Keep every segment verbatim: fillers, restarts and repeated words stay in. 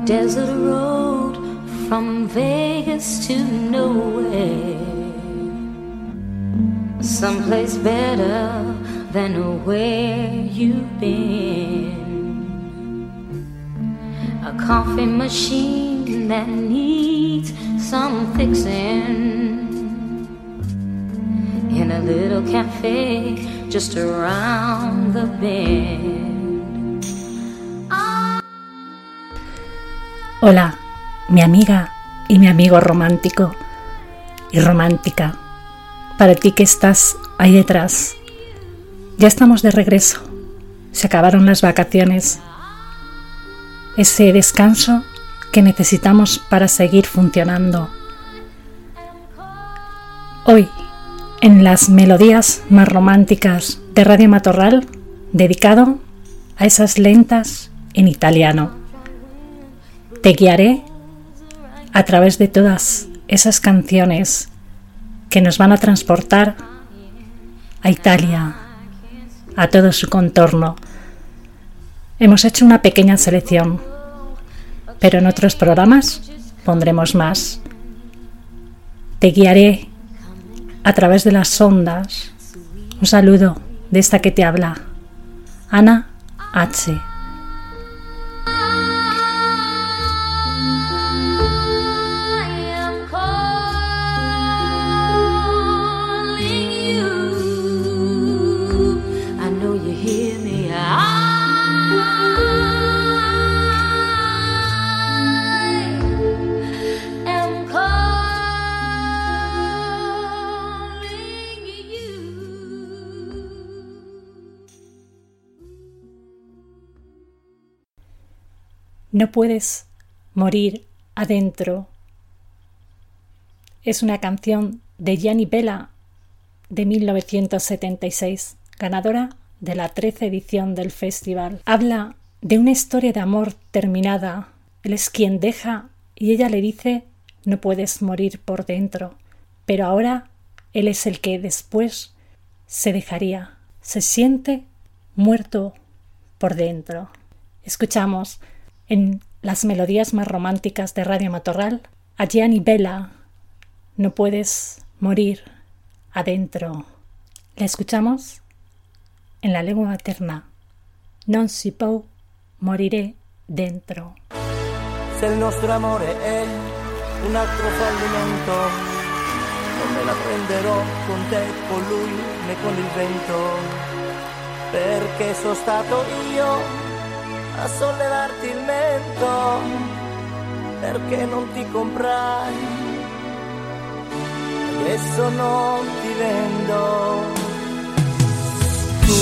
desert road from Vegas to nowhere, someplace better than where you've been. A coffee machine that needs some fixing in a little cafe just around the bend. Hola, mi amiga y mi amigo romántico y romántica. Para ti que estás ahí detrás, ya estamos de regreso. Se acabaron las vacaciones. Ese descanso que necesitamos para seguir funcionando. Hoy, en las melodías más románticas de Radio Matorral, dedicado a esas lentas en italiano. Te guiaré a través de todas esas canciones que nos van a transportar a Italia, a todo su contorno. Hemos hecho una pequeña selección, pero en otros programas pondremos más. Te guiaré a través de las ondas. Un saludo de esta que te habla, Ana H. No puedes morir adentro. Es una canción de Gianni Vella de mil novecientos setenta y seis, ganadora de la trece edición del festival. Habla de una historia de amor terminada. Él es quien deja y ella le dice: no puedes morir por dentro. Pero ahora él es el que después se dejaría. Se siente muerto por dentro. Escuchamos en las melodías más románticas de Radio Matorral a Gianni Vella, no puedes morir adentro. La escuchamos en la lengua materna. Non si può morire dentro. Se il nostro amore è un altro fallimento, non me la prenderò con te, con lui né con il vento, perché sono stato io a sollevarti il mento, perché non ti comprai, adesso non ti vendo. Tu,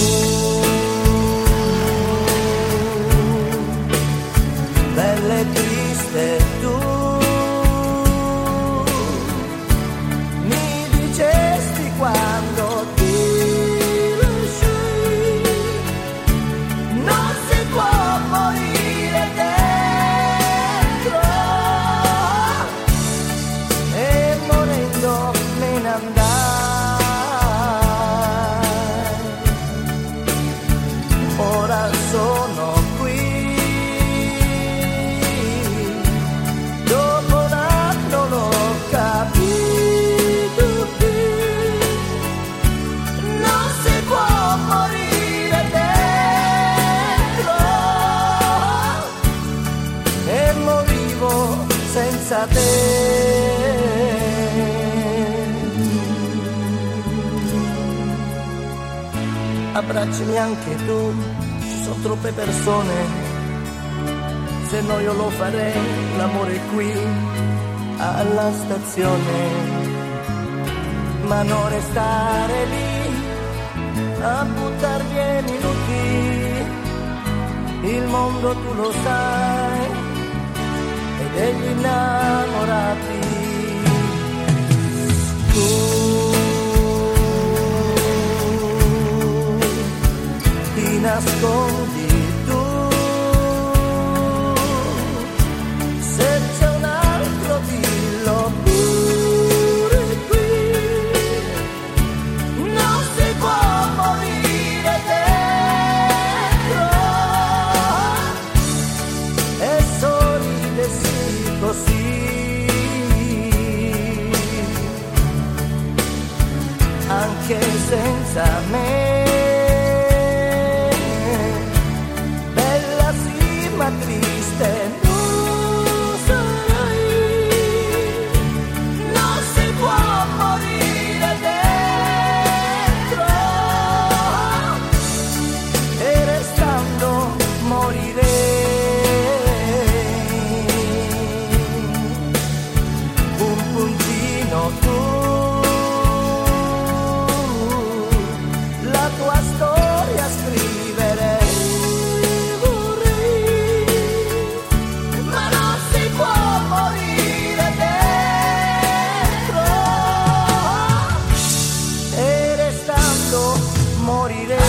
bella e triste tu, mi dicesti quando ti lasciai, non si può morire dentro, e morendo me ne andai. Ora sono qui, dopo un anno l'ho capito che non si può morire dentro, e morivo senza te. Abbracciami anche tu, ci sono troppe persone, se no io lo farei, l'amore qui alla stazione, ma non restare lì a buttar via i minuti, il mondo tu lo sai, e degli innamorati. Tu ti nascondi tu, se c'è un altro dillo pure qui, non si può morire dentro, e sorride così, anche senza me. Bella sì ma triste non sarai, non si può morire dentro, e restando morirei. Un puntino tu, la tua storia scriverei, vorrei, ma non si può morire dentro, e restando morirei.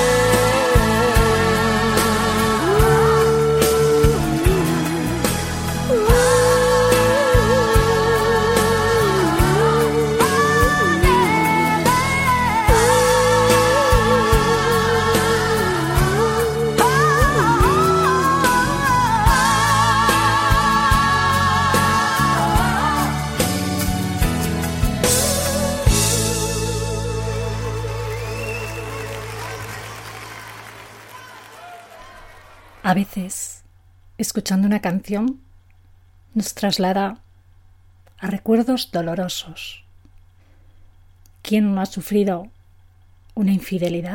A veces, escuchando una canción, nos traslada a recuerdos dolorosos. ¿Quién no ha sufrido una infidelidad?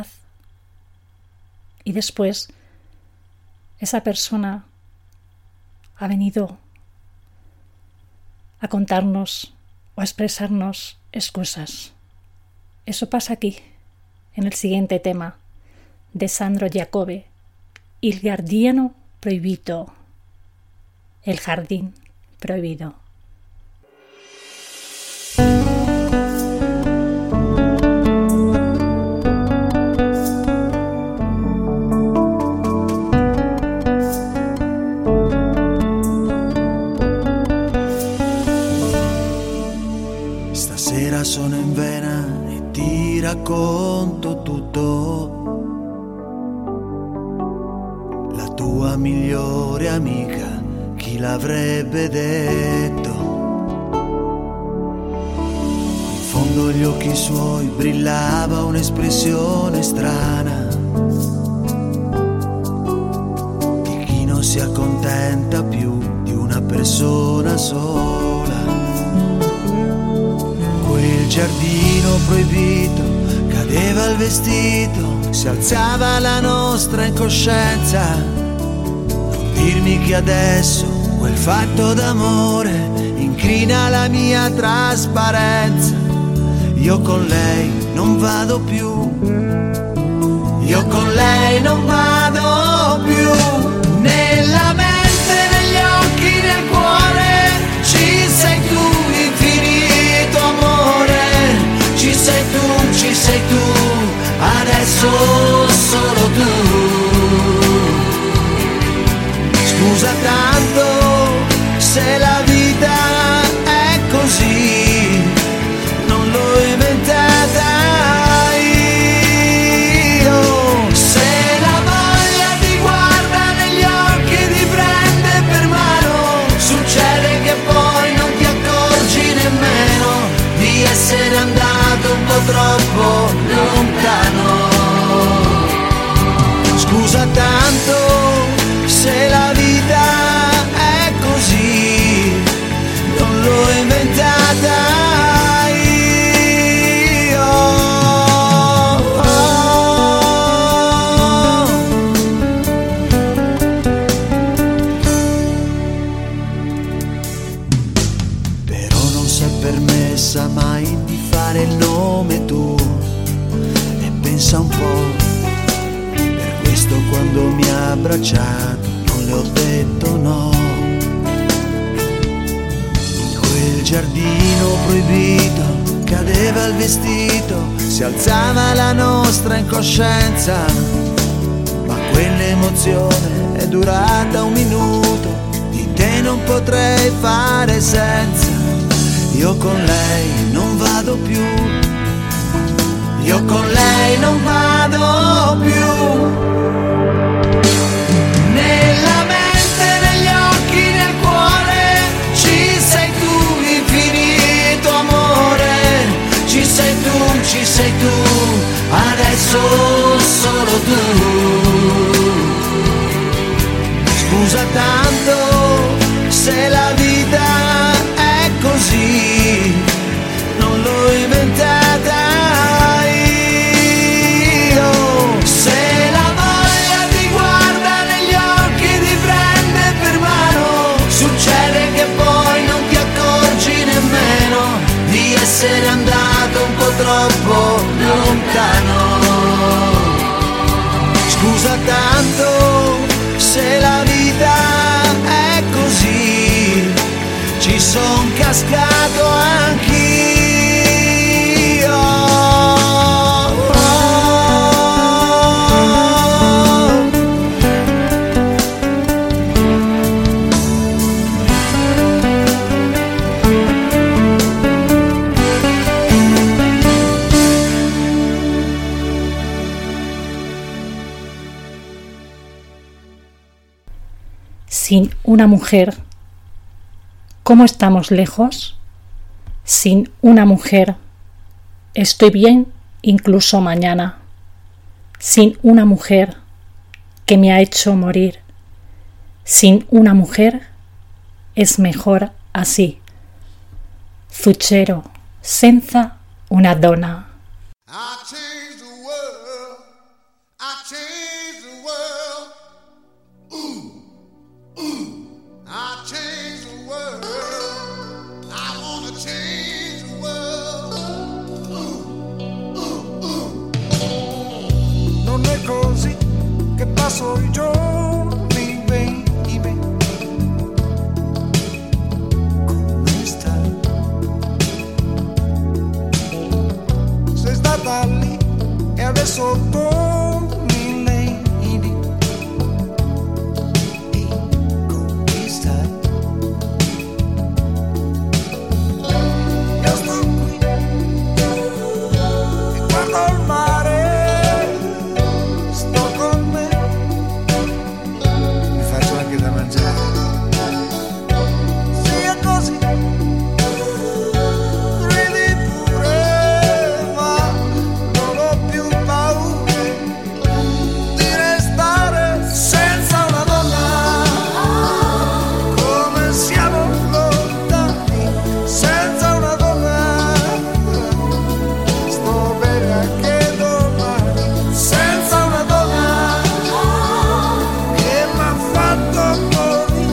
Y después, esa persona ha venido a contarnos o a expresarnos excusas. Eso pasa aquí, en el siguiente tema de Sandro Giacobbe, Il giardino proibito, el jardín prohibido. Stasera sono in vena e ti racconto tutto. La tua migliore amica, chi l'avrebbe detto? In fondo agli occhi suoi brillava un'espressione strana di chi non si accontenta più di una persona sola. Quel giardino proibito, cadeva il vestito, si alzava la nostra incoscienza. Non dirmi che adesso quel fatto d'amore incrina la mia trasparenza. Io con lei non vado più, io con lei non vado più. Nella mente, negli occhi, nel cuore ci sei tu, infinito amore. Ci sei tu, ci sei tu, adesso solo tu. Scusa tanto se la vita è così, non l'ho inventata io. Se la voglia ti guarda negli occhi, ti prende per mano, succede che poi non ti accorgi nemmeno di essere andato un po' troppo lontano. Scusa tanto se la vita è così, non l'ho inventata io. Però non si è permessa mai di fare il nome tuo, e pensa un po', per questo quando mi ha abbracciato non le ho detto no. In quel giardino proibito cadeva il vestito, si alzava la nostra incoscienza, ma quell'emozione è durata un minuto, di te non potrei fare senza. Io con lei non vado più, io con lei non vado più. Nella mente, negli occhi, nel cuore Scusa tanto se la vita è così, non l'ho inventata io. Se la voglia ti guarda negli occhi, ti prende per mano, succede che poi non ti accorgi nemmeno di essere andato un po' troppo lontano. Scusa tanto se la vita è così, ci son cascato anch'io. Sin una mujer, ¿cómo estamos lejos? Sin una mujer, estoy bien incluso mañana. Sin una mujer que me ha hecho morir. Sin una mujer, es mejor así. Zucchero, senza una donna. I changed the world, I changed the world, ooh. I change the world, I wanna change the world. uh, uh, uh. Non è così che passo i giorni, baby. Come stai? Sei stata lì e adesso torni, lady. Senza una donna che m'ha fatto morire.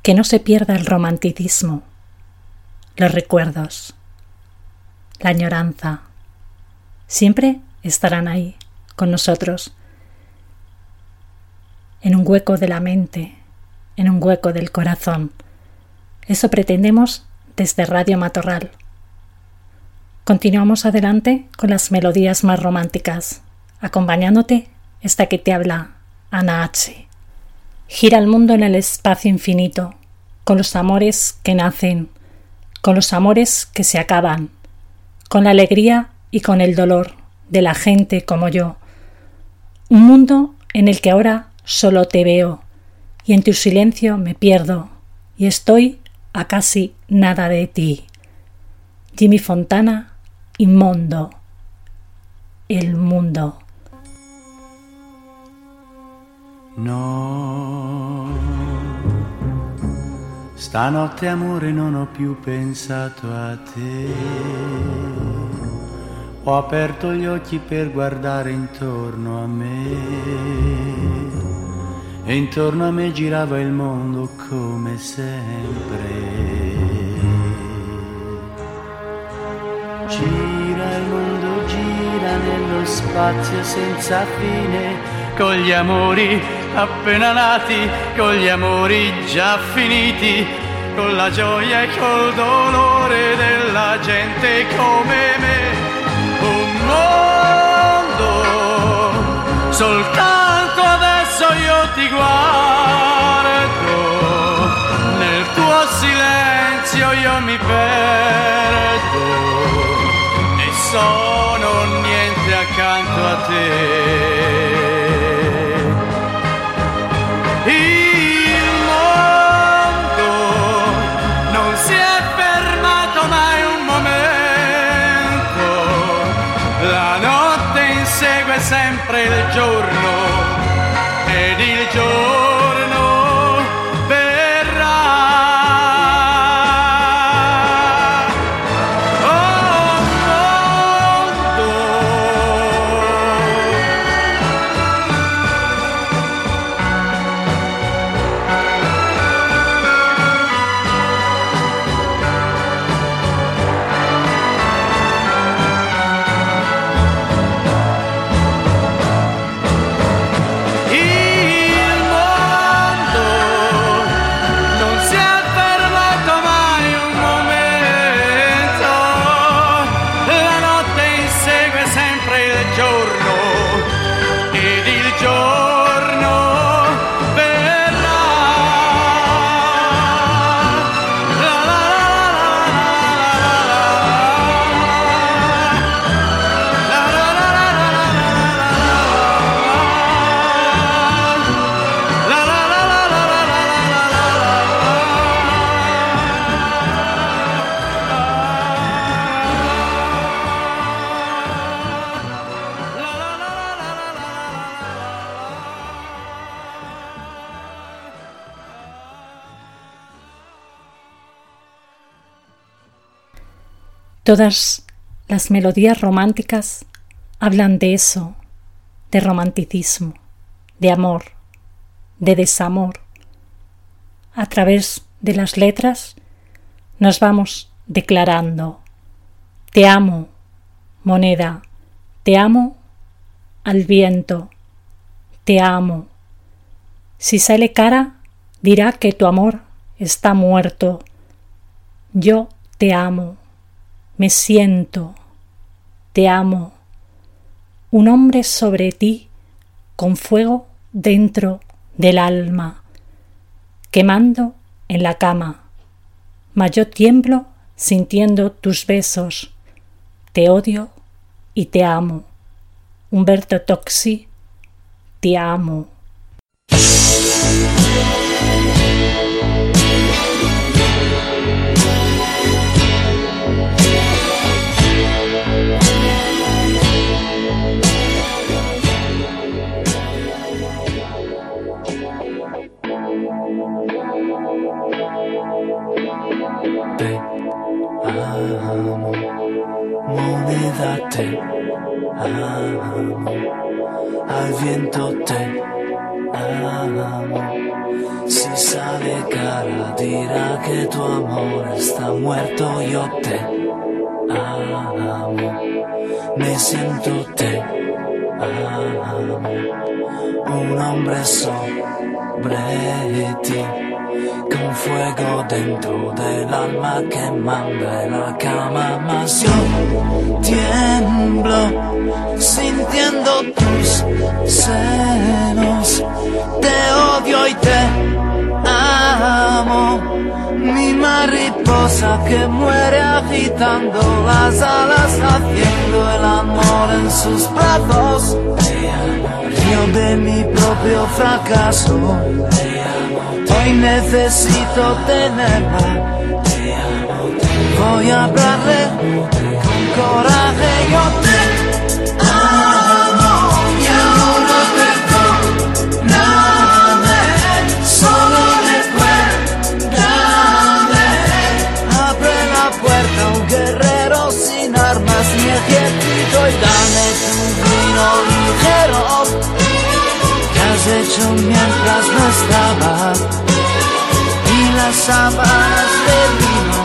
que no se pierda el romanticismo, los recuerdos, la añoranza. Siempre estarán ahí con nosotros, en un hueco de la mente, en un hueco del corazón. Eso pretendemos desde Radio Matorral. Continuamos adelante con las melodías más románticas, acompañándote esta que te habla Ana H. Gira el mundo en el espacio infinito, con los amores que nacen, con los amores que se acaban, con la alegría y con el dolor de la gente como yo. Un mundo en el que ahora solo te veo, y en tu silencio me pierdo, y estoy a casi nada de ti. Jimmy Fontana, Inmondo, el mundo. No, stanotte amore non ho più pensato a te. Ho aperto gli occhi per guardare intorno a me e intorno a me girava il mondo come sempre. Gira il mondo, gira nello spazio senza fine, con gli amori appena nati, con gli amori già finiti, con la gioia e col dolore della gente come me. Un mondo, soltanto adesso io ti guardo, nel tuo silenzio io mi perdo. Sono niente accanto a te. Il mondo non si è fermato mai un momento, la notte insegue sempre il giorno ed il giorno verrà. Todas las melodías románticas hablan de eso, de romanticismo, de amor, de desamor. A través de las letras nos vamos declarando: te amo, moneda, te amo al viento, te amo. Si sale cara, dirá que tu amor está muerto. Yo te amo. Me siento, te amo, un hombre sobre ti con fuego dentro del alma, quemando en la cama, mas yo tiemblo sintiendo tus besos, te odio y te amo. Umberto Tocci, te amo. Te amo, moneda, te amo, al viento te amo, Si sale cara dirá que tu amor está muerto. Yo te amo, me siento te amo. Un hombre sobre ti, con fuego dentro del alma que manda en la cama. Mas yo tiemblo sintiendo tus senos. Te odio y te amo, mi mariposa que muere agitando las alas, haciendo el amor en sus brazos. Te amo, río de mi propio fracaso. Te amo, hoy necesito tenerla. Te amo, te voy a hablarle con coraje. Yo te amo y ahora perdóname, solo recuérdame. Abre la puerta a un guerrero sin armas ni ejército y dame tu vino ligero que has hecho mientras no estaba, y las sábanas de vino.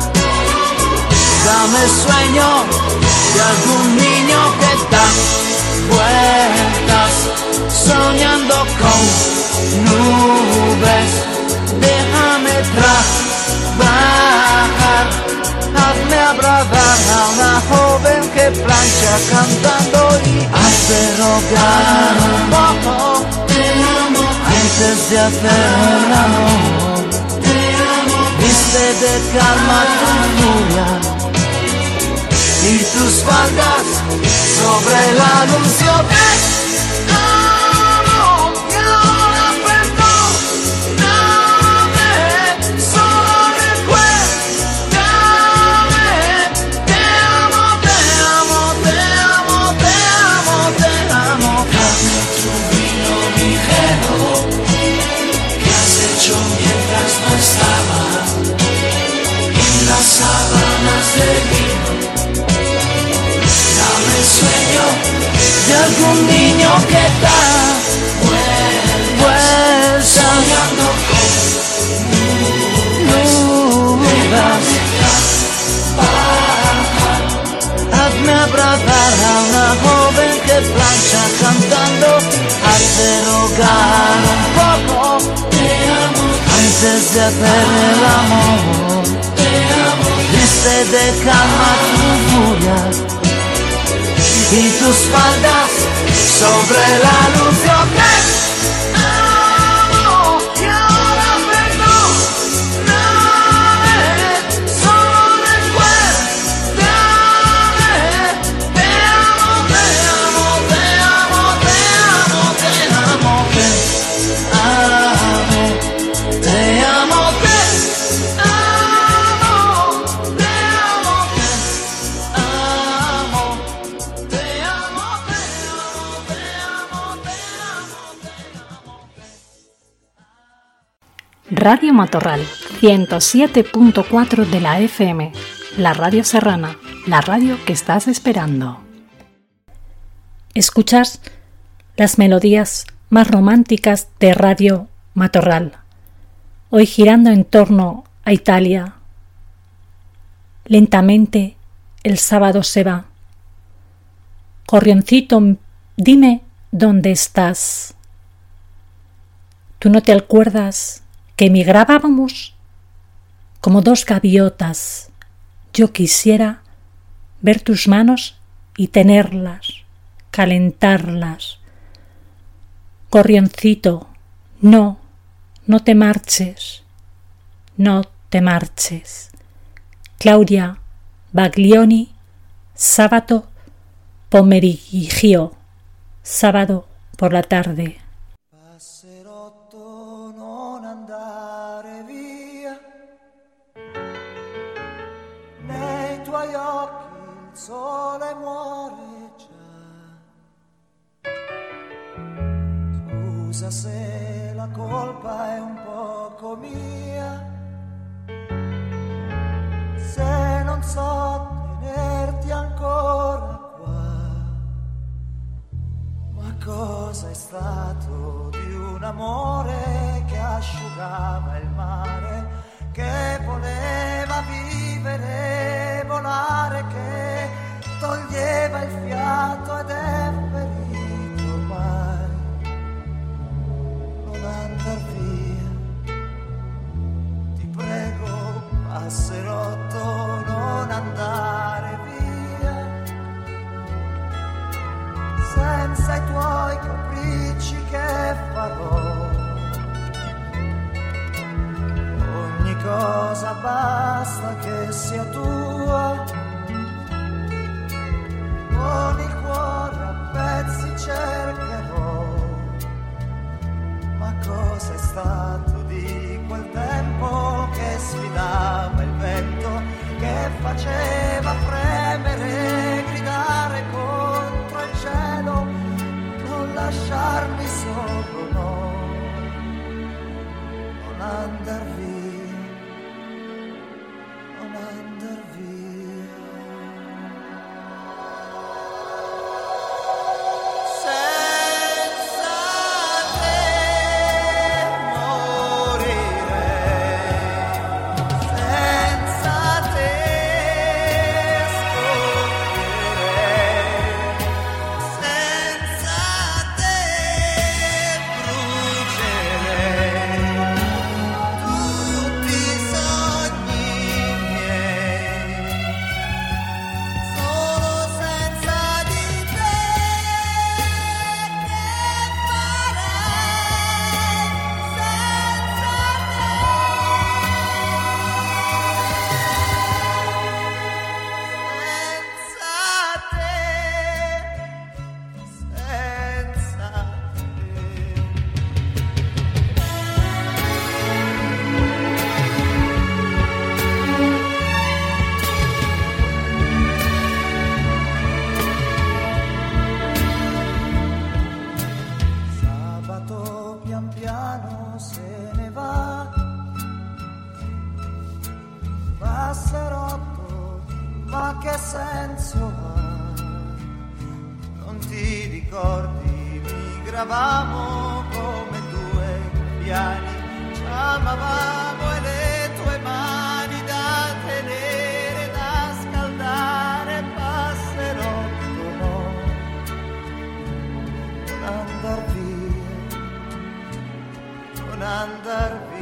Dame sueño de algún niño que da vueltas soñando con nubes. Déjame trabajar, hazme abrazar a una joven que plancha cantando y hace rogar un poco antes de hacer el amor. Viste de calma tu furia y tus faldas sobre el anuncio. Te amo y ahora perdóname, solo recuérdame. Te amo, te amo, te amo, te amo, te amo. Dame tu vino ligero que has hecho mientras no estaba, y las sábanas de vino. Dame sueño de algún niño que da vueltas soñando con nubes. Hazme abrazar a una joven que plancha cantando, hazte rogar un poco antes de hacer el amor. Viste de calma tu furia y tus faldas sobre el anuncio. Te amo y ahora perdóname, solo recuérdame. Te amo, te amo, te amo, te amo, te amo, te amo, te amo, te Radio Matorral, ciento siete punto cuatro de la F M, la radio serrana, la radio que estás esperando. Escuchas las melodías más románticas de Radio Matorral, hoy girando en torno a Italia. Lentamente el sábado se va. Corrioncito, dime dónde estás. ¿Tú no te acuerdas que emigrábamos como dos gaviotas? Yo quisiera ver tus manos y tenerlas, calentarlas. Corrioncito, no, no te marches, no te marches. Claudia Baglioni, sábado pomeriggio, sábado por la tarde. Sole muore già. Scusa se la colpa è un poco mia, se non so tenerti ancora qua, ma cosa è stato di un amore che asciugava il mare, che voleva vivere, volare, che toglieva il fiato ed è ferito mai. Non andar via, ti prego, passerotto, non andare via, senza i tuoi capricci che farò. Ogni cosa basta che sia tua, con il cuore a pezzi cercherò. Ma cosa è stato di quel tempo che sfidava il vento, che faceva fremere, gridare contro il cielo, non lasciarmi solo, no, non andar via, non andar via. Senza te morirei, senza te scoppierei, senza te brucerei tutti i sogni miei, solo senza di te che farei senza te, senza te. Sabato pian piano se ne va, passerotto, ma che senso ha? Non ti ricordi, migravamo come due gabbiani, ci amavamo e le tue mani da tenere, da scaldare, passerotto, no, non andar via, non andar via.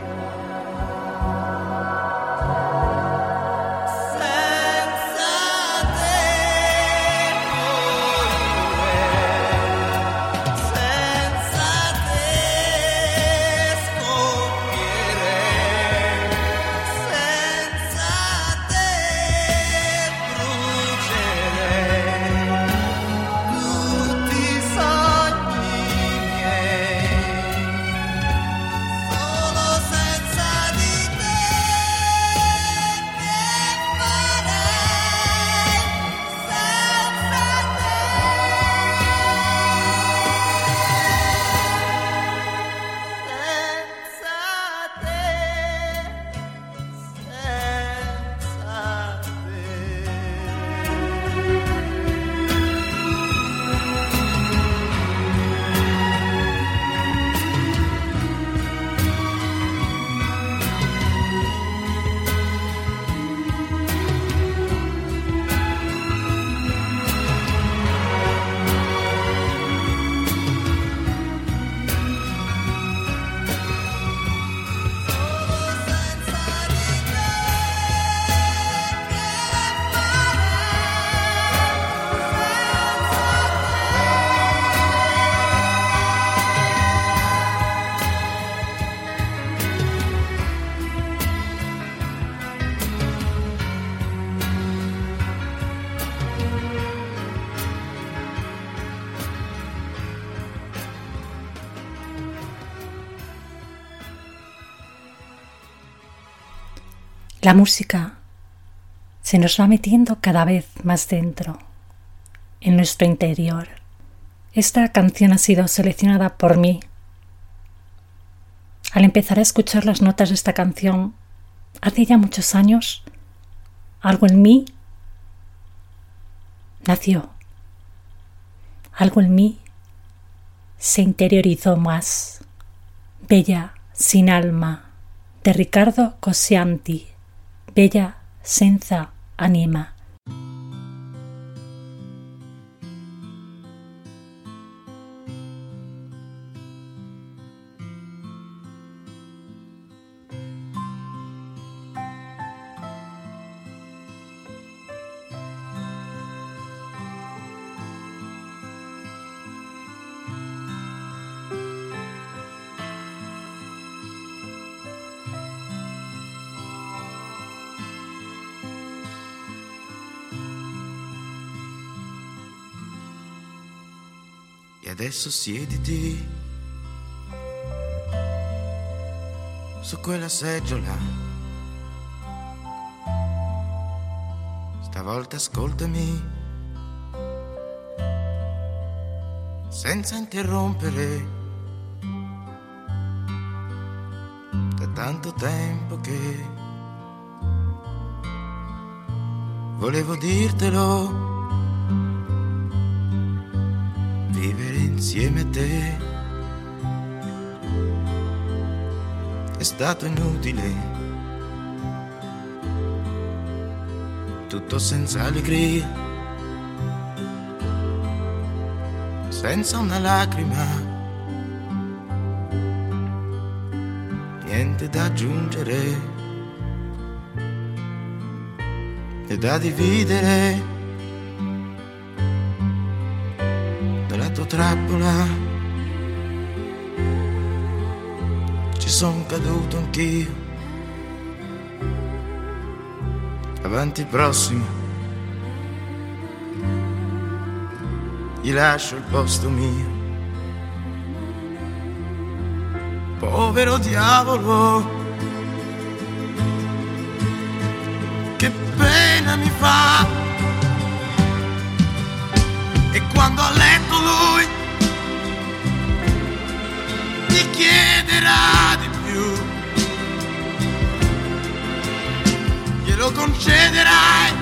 Senza te morirei, senza te scoppierei, senza te brucerei tutti i sogni miei, solo senza di te che farei senza te, senza te, senza La música se nos va metiendo cada vez más dentro, en nuestro interior. Esta canción ha sido seleccionada por mí. Al empezar a escuchar las notas de esta canción, hace ya muchos años, algo en mí nació. Algo en mí se interiorizó más. Bella sin alma, de Riccardo Coscianti, bella senza anima. E adesso siediti su quella seggiola, stavolta ascoltami senza interrompere. Da tanto tempo che volevo dirtelo, vivere insieme a te è stato inutile, tutto senza allegria, senza una lacrima, niente da aggiungere e da dividere. Nella tua trappola ci son caduto anch'io, avanti prossimo gli lascio il posto mio. Povero diavolo, che pena mi fa. E quando a letto lui mi chiederà di più, glielo concederai,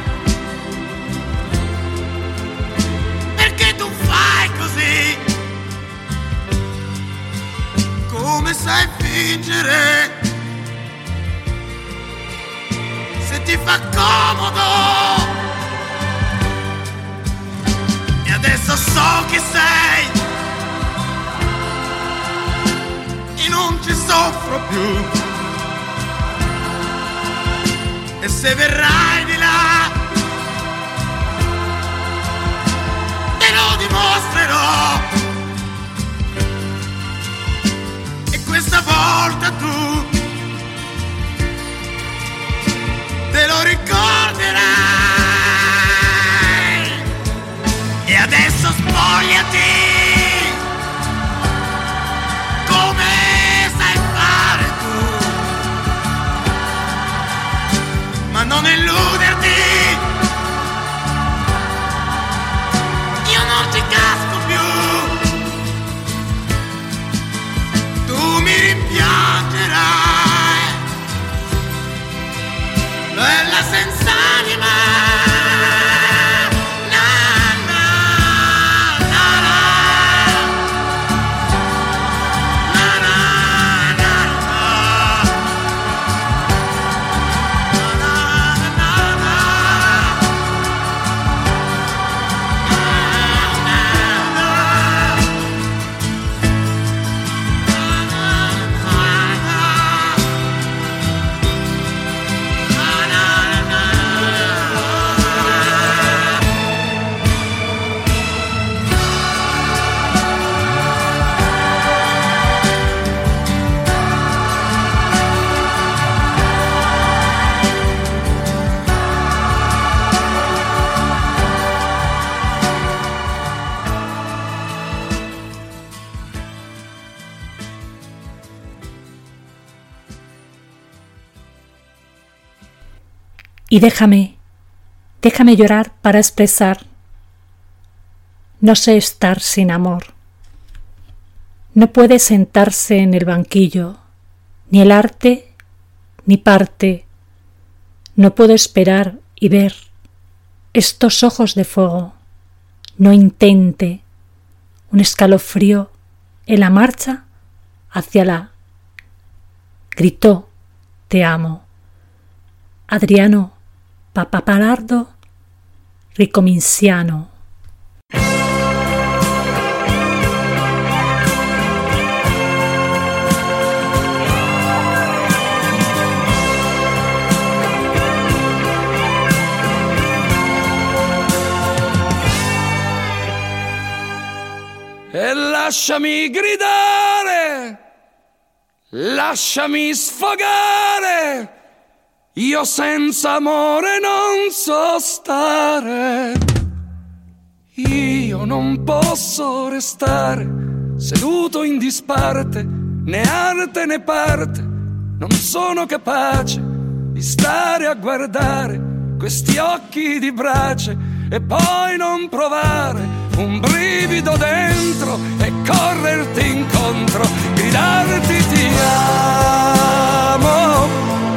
perché tu fai così, come sai fingere, se ti fa comodo. Adesso so chi sei e non ci soffro più, e se verrai di là te lo dimostrerò, e questa volta tu te lo ricorderai. E adesso spogliati come sai fare tu, ma non illuderti, io non ci casco più, tu mi rimpiangerai, bella senza anima. Y déjame, déjame llorar para expresar. No sé estar sin amor. No puede sentarse en el banquillo, ni el arte, ni parte. No puedo esperar y ver estos ojos de fuego. No intente un escalofrío en la marcha hacia la gritó te amo. Adriano Papapalardo Ricominciano. E lasciami gridare, lasciami sfogare, io senza amore non so stare. Io non posso restare seduto in disparte, né arte né parte, non sono capace di stare a guardare questi occhi di brace e poi non provare un brivido dentro e correrti incontro, gridarti ti amo.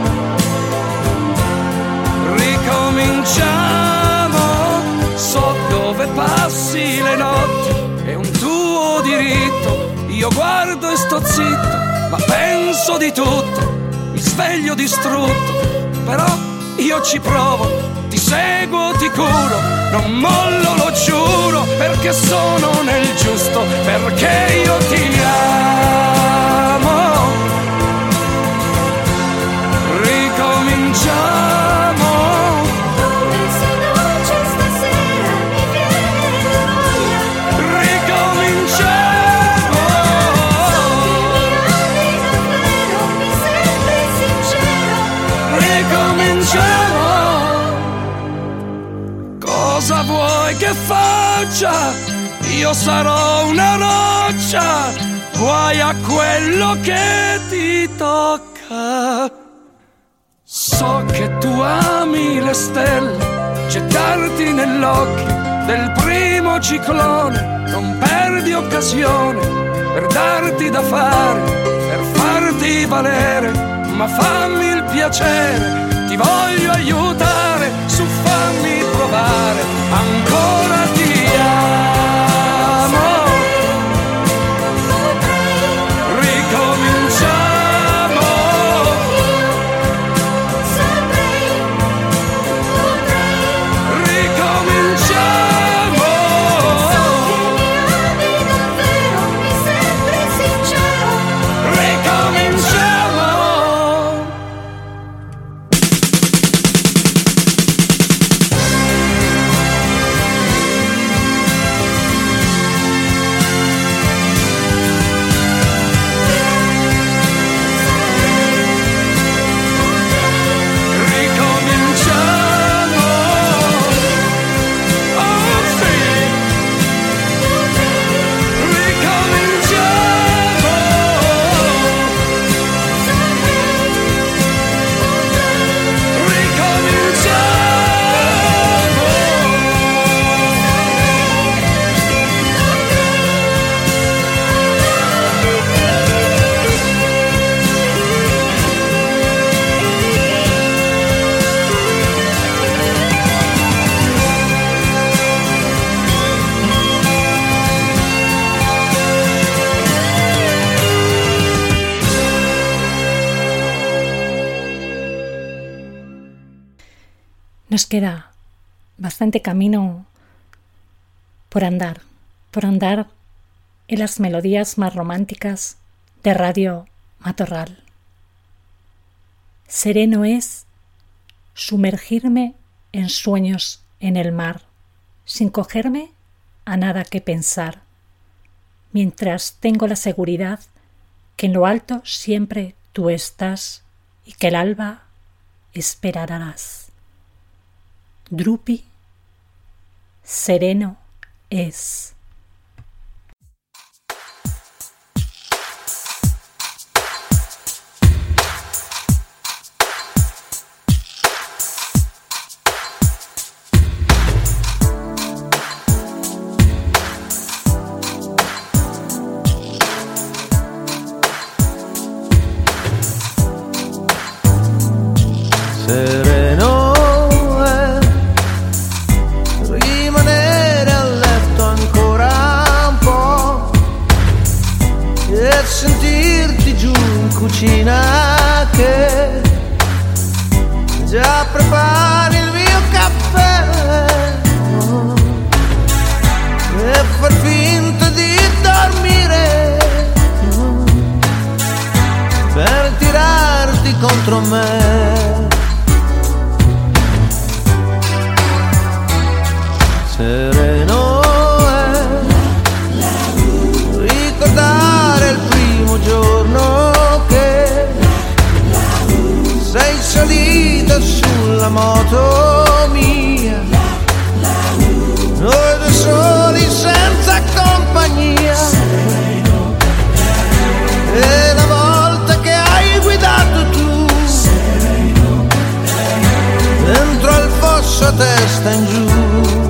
Ricominciamo, so dove passi le notti, è un tuo diritto, io guardo e sto zitto, ma penso di tutto, mi sveglio distrutto, però io ci provo, ti seguo, ti curo, non mollo, lo giuro, perché sono nel giusto, perché io ti amo. Ricominciamo. Se non c'è stasera mi viene noia. Ricominciamo. So che mi ami davvero, mi sembri sincero. Ricominciamo. Cosa vuoi che faccia? Io sarò una roccia, guai a quello che ti tocca. So che tu ami le stelle, gettarti nell'occhio del primo ciclone, non perdi occasione per darti da fare, per farti valere, ma fammi il piacere, ti voglio aiutare, su fammi provare, ancora ti amo. Ricominciamo. Ricominciamo. Mi sembri sincero. Ricominciamo. Ricominciamo. Oh sì. Ricominciamo. Nos queda bastante camino por andar, por andar en las melodías más románticas de Radio Matorral. Sereno es sumergirme en sueños en el mar, sin cogerme a nada que pensar, mientras tengo la seguridad que en lo alto siempre tú estás y que el alba esperarás. Drupi, sereno es. Sereno è rimanere a letto ancora un po', prepari il mio caffè e far finta di dormire per tirarti contro me. Sereno è ricordare il primo giorno che sei salita sulla moto mia, noi due soli senza compagnia, e la volta che hai guidato tu dentro al fosso a testa in giù.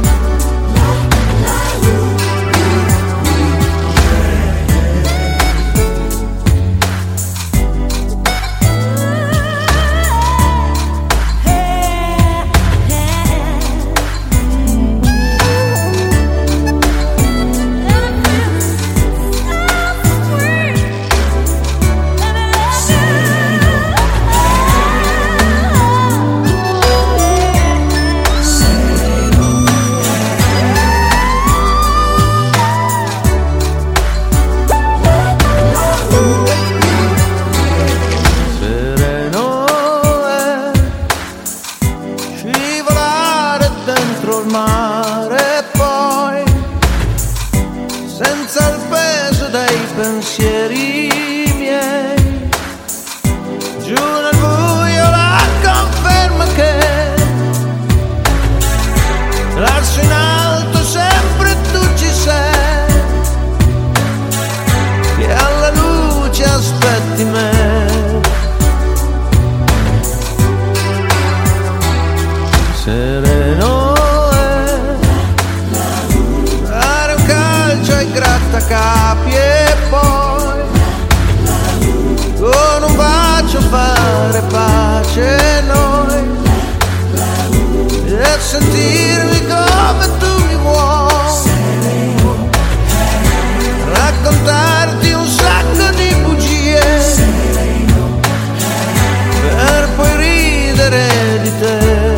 Capi e poi con un bacio fare pace noi e sentirmi come tu mi vuoi, raccontarti un sacco di bugie per poi ridere di te.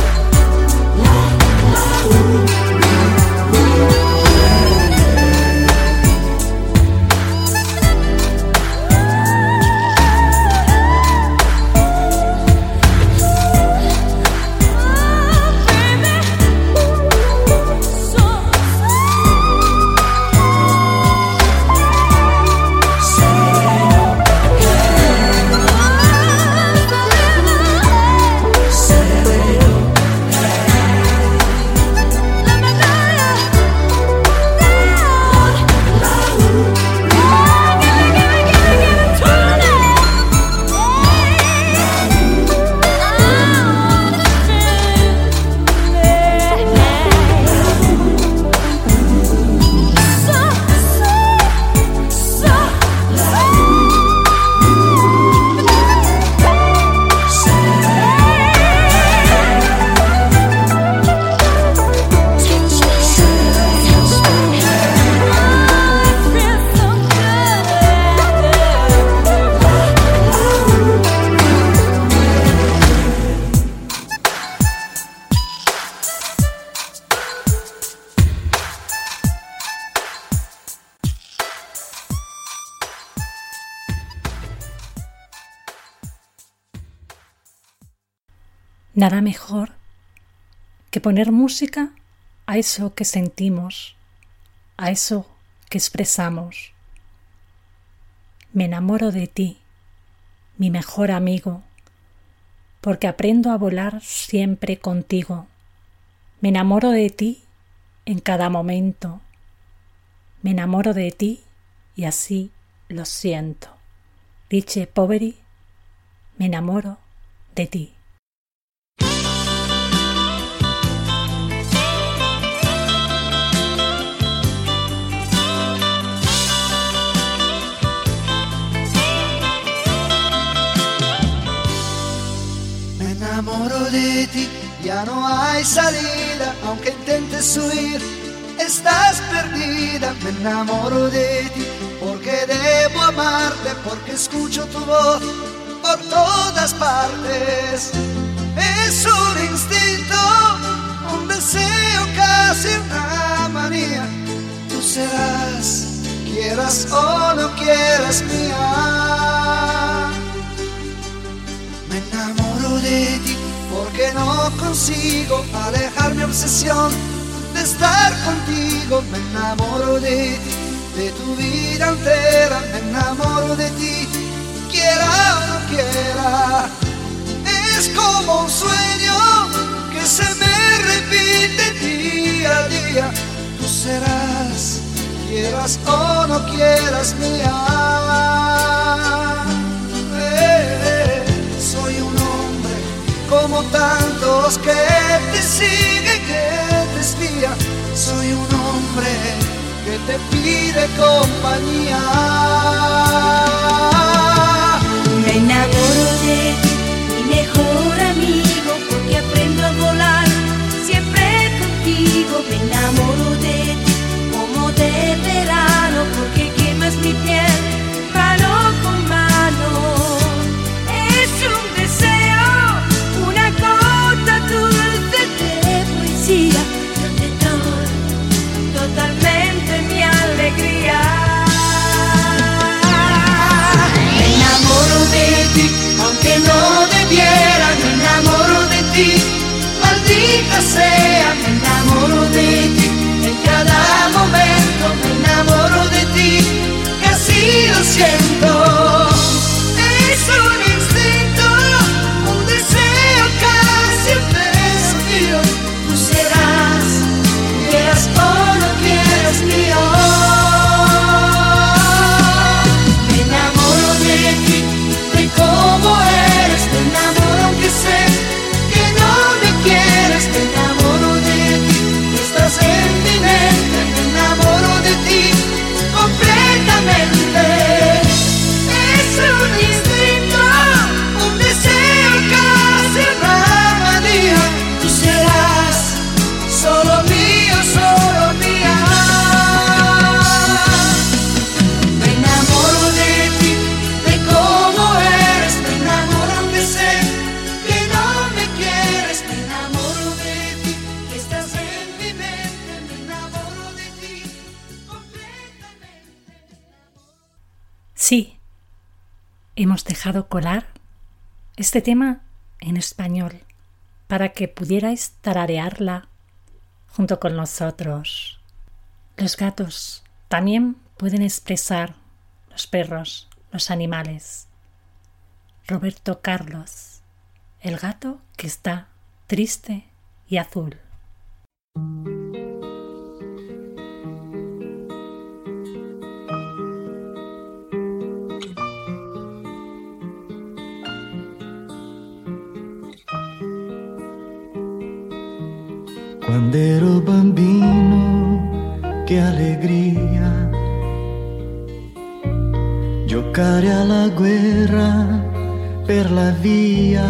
Nada mejor que poner música a eso que sentimos, a eso que expresamos. Me enamoro de ti, mi mejor amigo, porque aprendo a volar siempre contigo. Me enamoro de ti en cada momento. Me enamoro de ti y así lo siento. Dice Poveri, me enamoro de ti. Me enamoro de ti, ya no hay salida, aunque intentes huir, estás perdida. Me enamoro de ti, porque debo amarte, porque escucho tu voz por todas partes. Me Es un instinto, un deseo, casi una manía. Tú serás, quieras o no quieras, mía. Me enamoro de ti porque no consigo alejar mi obsesión de estar contigo. Me enamoro de ti, de tu vida entera. Me enamoro de ti, quiera o no quiera. Es como un sueño que se me repite día a día. Tú serás, quieras o no quieras, mía. Eh, soy un hombre como tantos que te sigue, que te espía. Soy un hombre que te pide compañía. Me enamoro de ti, mi mejor amigo, porque aprendo a volar siempre contigo. Me enamoro de ti como de verano, porque quemas mi piel mano con mano. Es un deseo, una gota dulce de poesía. Yo te doy totalmente mi alegría. Me enamoro de ti, aunque no debiera. Me enamoro de ti, maldita sea. Me enamoro de ti en cada momento. Me enamoro de ti, casi lo siento. Es un instinto, un deseo, casi un desafío. Tú serás, quieras o no quieras, mío. Me enamoro de ti, de cómo eres. Me enamoro aunque sé que no me quieres. Me enamoro de ti, estás en mi mente. Me enamoro de ti completamente. Es un instinto, un deseo, casi una manía. Tú serás solo mío, solo mía. Me enamoro de ti, de cómo eres. Me enamoro aunque sé que no me quieres. Me enamoro de ti, que estás en mi mente. Me enamoro de ti completamente. Sí, hemos dejado colar este tema en español para que pudierais tararearla junto con nosotros. Los gatos también pueden expresar, los perros, los animales. Roberto Carlos, el gato que está triste y azul. Quando ero bambino, che allegria giocare alla guerra per la via,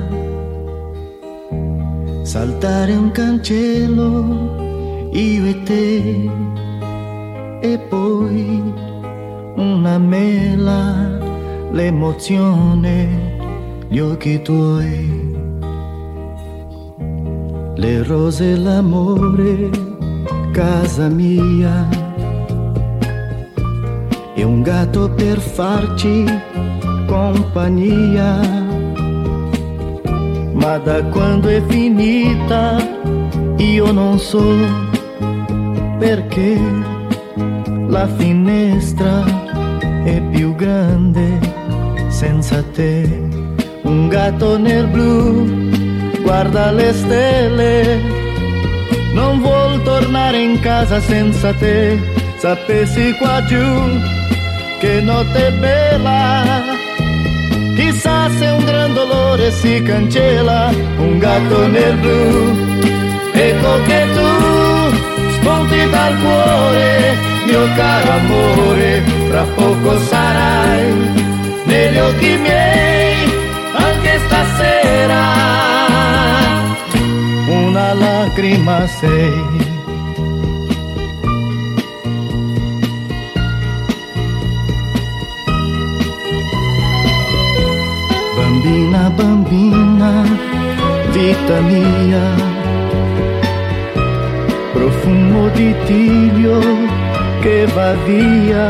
saltare un cancello, io e te, e poi una mela, l'emozione, gli occhi tuoi. Le rose, l'amore, casa mia, e un gatto per farci compagnia. Ma da quando è finita io non so perché la finestra è più grande senza te. Un gatto nel blu guarda le stelle, non vuol tornare in casa senza te. Sapessi qua giù che notte bella, chissà se un gran dolore si cancella. Un gatto nel blu, ecco che tu spunti dal cuore, mio caro amore, fra poco sarai negli occhi miei anche stasera. Una lacrima sei. Bambina, bambina, vita mia, profumo di tiglio che va via.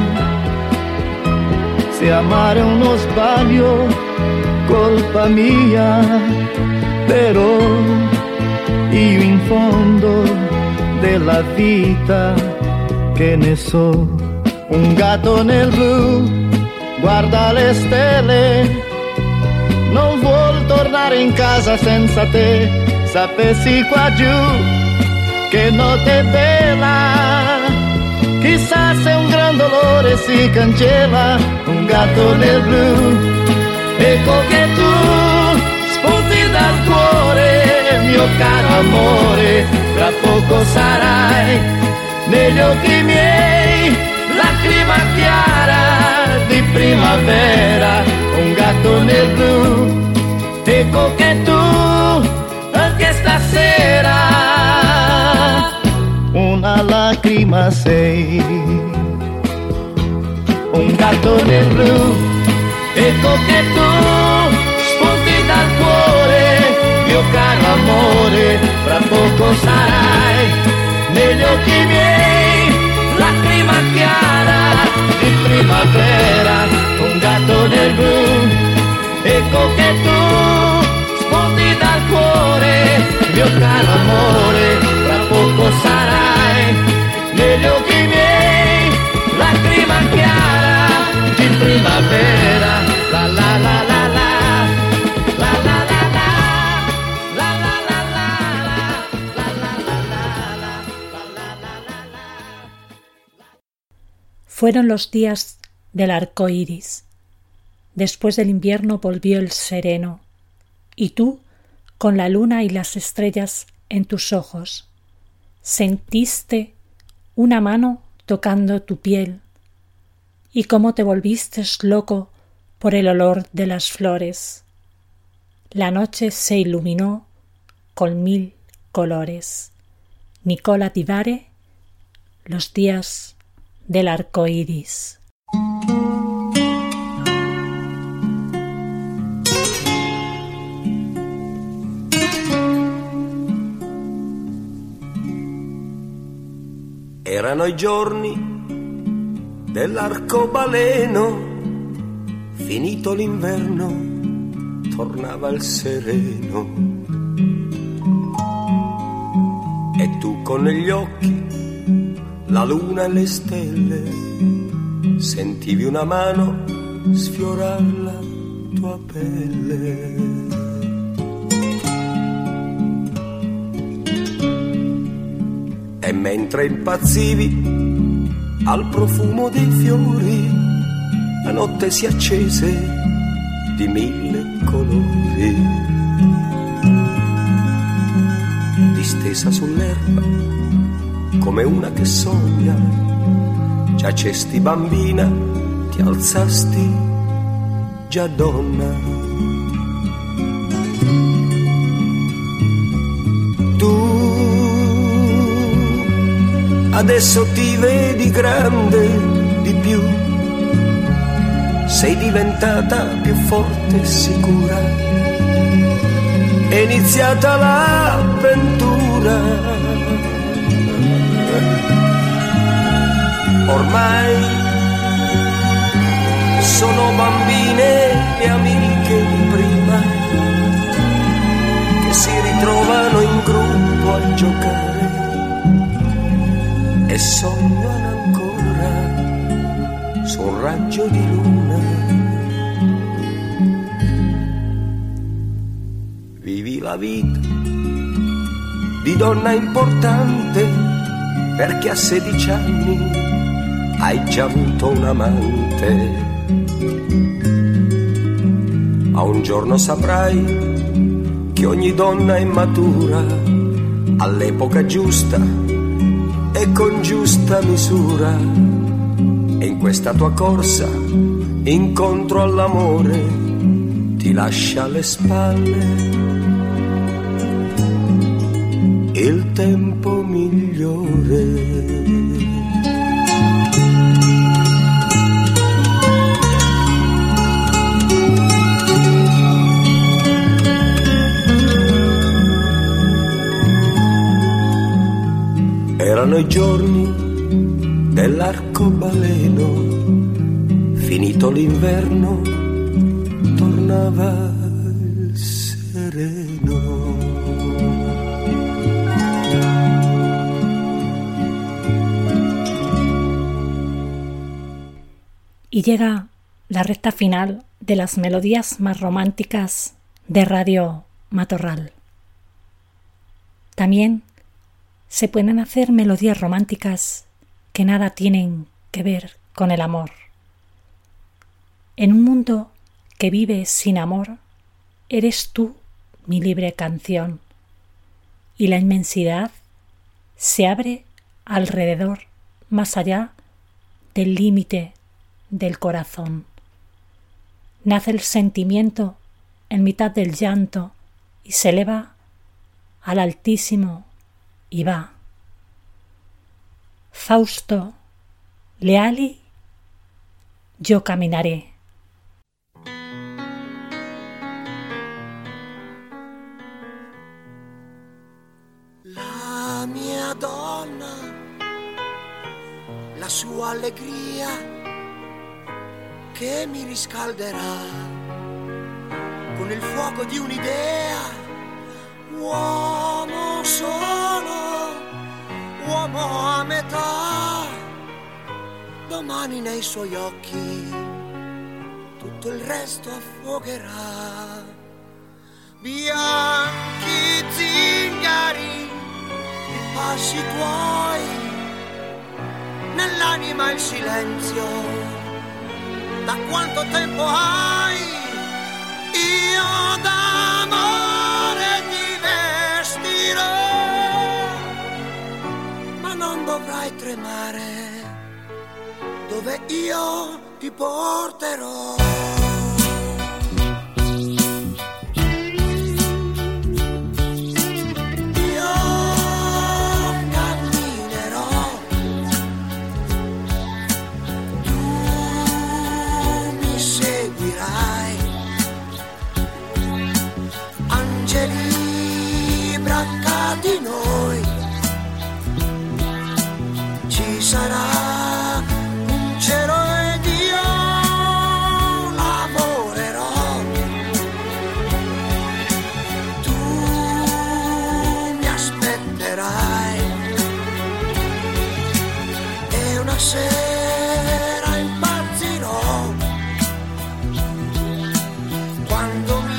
Se amare è uno sbaglio, colpa mia, però io in fondo della vita che ne so. Un gatto nel blu guarda le stelle, non vuol tornare in casa senza te. Sapessi qua giù che notte bella, chissà se un gran dolore si cancella. Un gatto nel blu, ecco che tu spunti dal cuore, mio caro amore, tra poco sarai negli occhi miei, lacrima chiara di primavera. Un gatto nel blu, ecco che tu anche stasera una lacrima sei. Un gatto nel blu, ecco che tu spunti dal cuore, mio caro amore, fra poco sarai negli occhi miei, lacrima chiara di primavera. Un gatto nel blu, ecco che tu spunti dal cuore, mio caro amore, fra poco sarai negli occhi miei, lacrima chiara di primavera. La la la la la, la la la la, la la la la, la la la la, la la la la. Fueron los días del arco iris. Después del invierno volvió el sereno, y tú, con la luna y las estrellas en tus ojos, sentiste una mano tocando tu piel, y cómo te volviste loco por el olor de las flores. La noche se iluminó con mil colores. Nicola Di Bari, los días del arco iris. Erano i giorni dell'arcobaleno, finito l'inverno tornava il sereno, e tu con negli occhi la luna e le stelle, sentivi una mano sfiorar la tua pelle. E mentre impazzivi al profumo dei fiori, la notte si accese di mille colori. Distesa sull'erba come una che sogna, giacesti bambina, ti alzasti già donna. Adesso ti vedi grande di più, sei diventata più forte e sicura, è iniziata l'avventura. Ormai sono bambine e amiche di prima, che si ritrovano in gruppo a giocare e sognano ancora su un raggio di luna. Vivi la vita di donna importante, perché a sedici anni hai già avuto un amante. Ma un giorno saprai che ogni donna è matura all'epoca giusta e con giusta misura, e in questa tua corsa incontro all'amore ti lascia alle spalle il tempo migliore. Passavano i giorni dell'arcobaleno, finito l'inverno tornava il sereno. Y llega la recta final de las melodías más románticas de Radio Matorral. También se pueden hacer melodías románticas que nada tienen que ver con el amor. En un mundo que vive sin amor, eres tú mi libre canción, y la inmensidad se abre alrededor, más allá del límite del corazón. Nace el sentimiento en mitad del llanto y se eleva al altísimo y va. Fausto Leali, yo caminaré. La mia donna, la sua allegria che mi riscalderà con il fuoco di un'idea. Uomo solo, uomo a metà, domani nei suoi occhi tutto il resto affogherà. Bianchi zingari, i passi tuoi, nell'anima il silenzio. Da quanto tempo hai? Io d'amore ti vestirò, ma non dovrai tremare, dove io ti porterò. Di noi ci sarà un cielo ed io lavorerò. Tu mi aspetterai e una sera impazzirò quando mi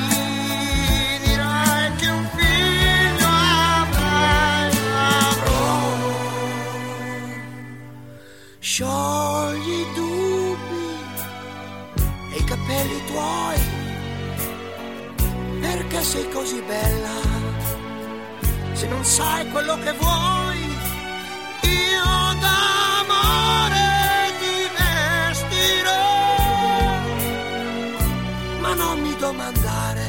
sciogli i dubbi e i capelli tuoi, perché sei così bella, se non sai quello che vuoi. Io d'amore ti vestirò, ma non mi domandare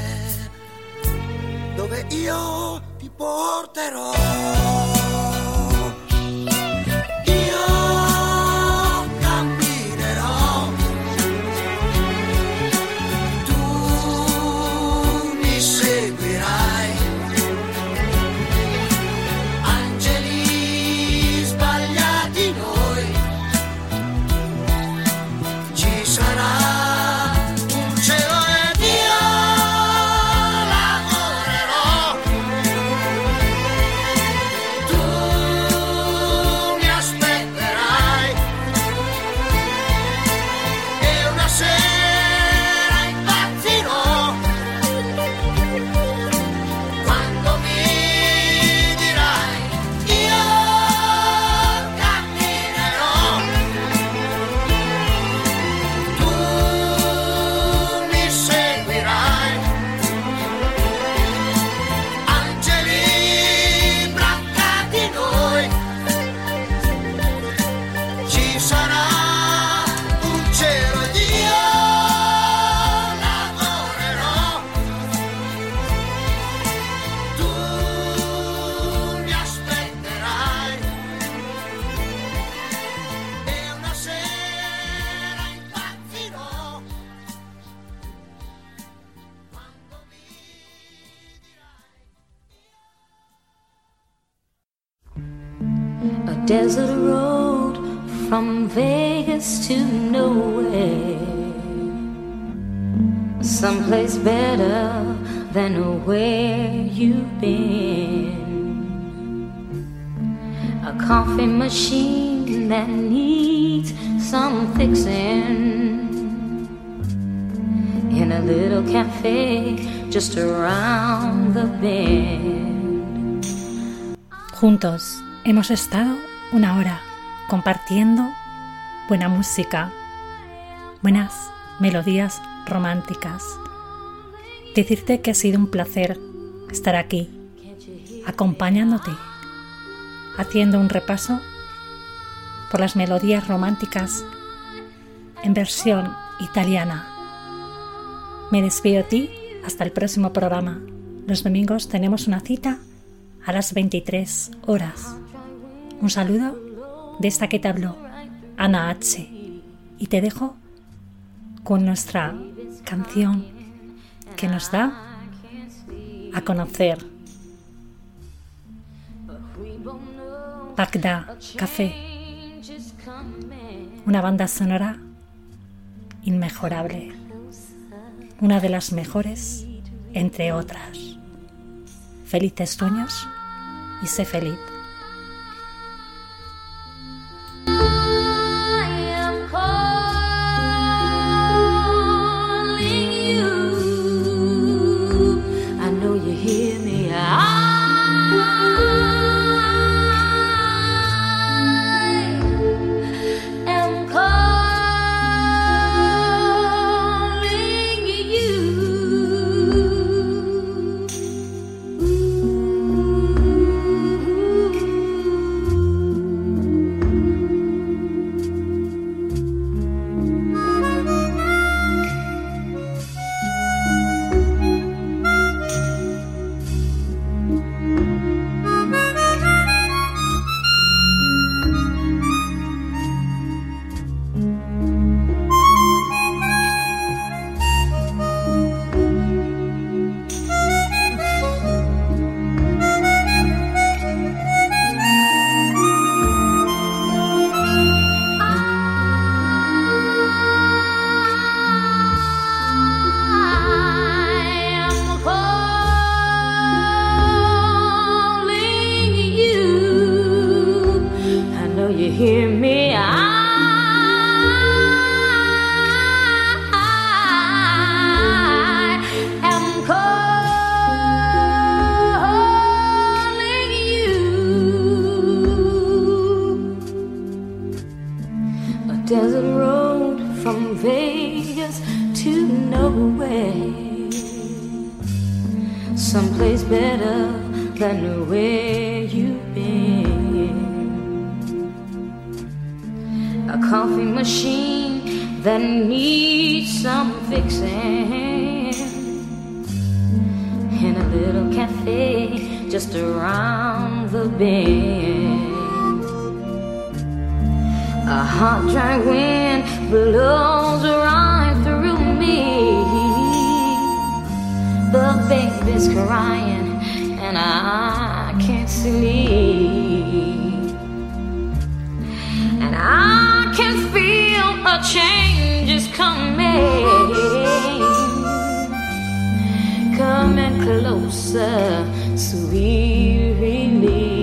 dove io ti porterò. desert road from Vegas to nowhere, someplace better than where you've been. A coffee machine that needs some fixing in a little cafe just around the bend. Juntos hemos estado una hora compartiendo buena música, buenas melodías románticas. Decirte que ha sido un placer estar aquí, acompañándote, haciendo un repaso por las melodías románticas en versión italiana. Me despido de ti hasta el próximo programa. Los domingos tenemos una cita a las veintitrés horas. Un saludo de esta que te habló, Ana H. Y te dejo con nuestra canción que nos da a conocer Bagdad Café, una banda sonora inmejorable, una de las mejores entre otras. Felices sueños y sé feliz. Desert road from Vegas to nowhere, someplace better than where you've been. A coffee machine that needs some fixing in a little cafe just around the bend. A hot, dry wind blows right through me. The baby's crying and I can't sleep. And I can feel a change is coming, coming closer, sweet relief.